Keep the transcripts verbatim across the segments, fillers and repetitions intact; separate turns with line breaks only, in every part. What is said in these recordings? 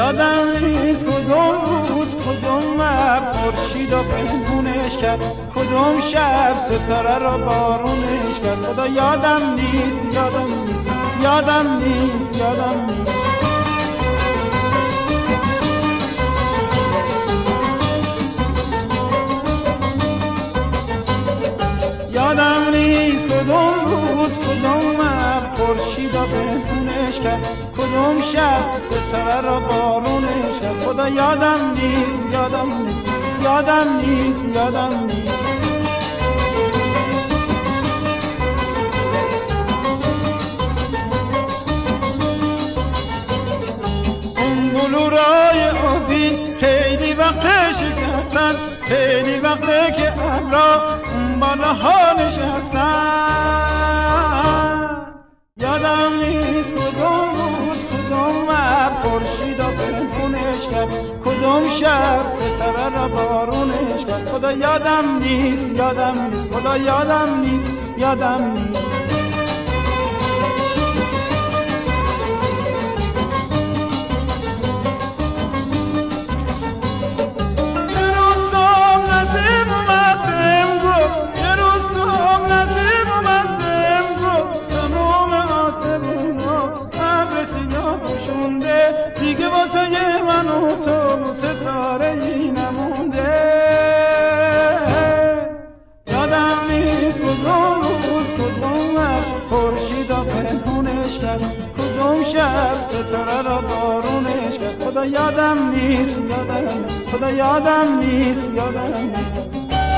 یادم نیست کدوم روز کدوم مب خورشید و پنهونش کرد، کدوم شب ستاره را بارونش کرد. خدا یادم نیست یادم نیست یادم نیست یادم نیست یادم نیست کدوم روز کدوم مب خورشید و پنهونش کرد، کدوم شب ستاره را بارونش کرد. خدا یادم نیست یادم نیست یادم نیست یادم نیست اون بلورای آبی خیلی وقت شکستن، خیلی وقته که ابرا اون بالاها نشستن. یادم نیست کدوم روز کدوم مب خورشید و پنهونش کرد، کدوم شب ستاره را بارونش کرد. خدا یادم نیست یادم نیست خدا یادم نیست یادم نیست دیگه واسه من و تو ستاره ای نمونده. یادم نیست کدوم روز کدوم مب خورشید و پنهونش کرد، کدوم شب ستاره را بارونش کرد. خدا یادم نیست یادم خدا یادم نیست یادم نیست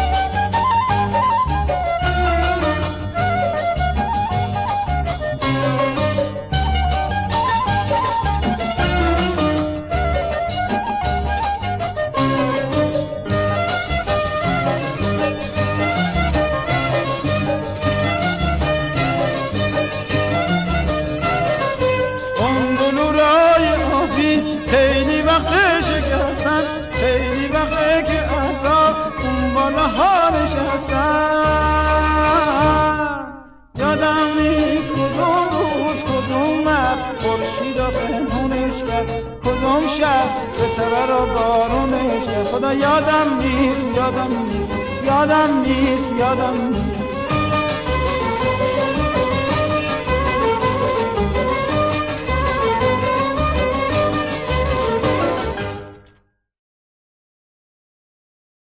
خیلی وقت شکستن، خیلی وقته که ابرا اون بالاها نشستن. یادم نیست کدوم روز کدوم مب خورشید و پنهونش کرد، کدوم شب ستاره را بارونش کرد. خدا یادم نیست یادم نیست یادم نیست یادم نیست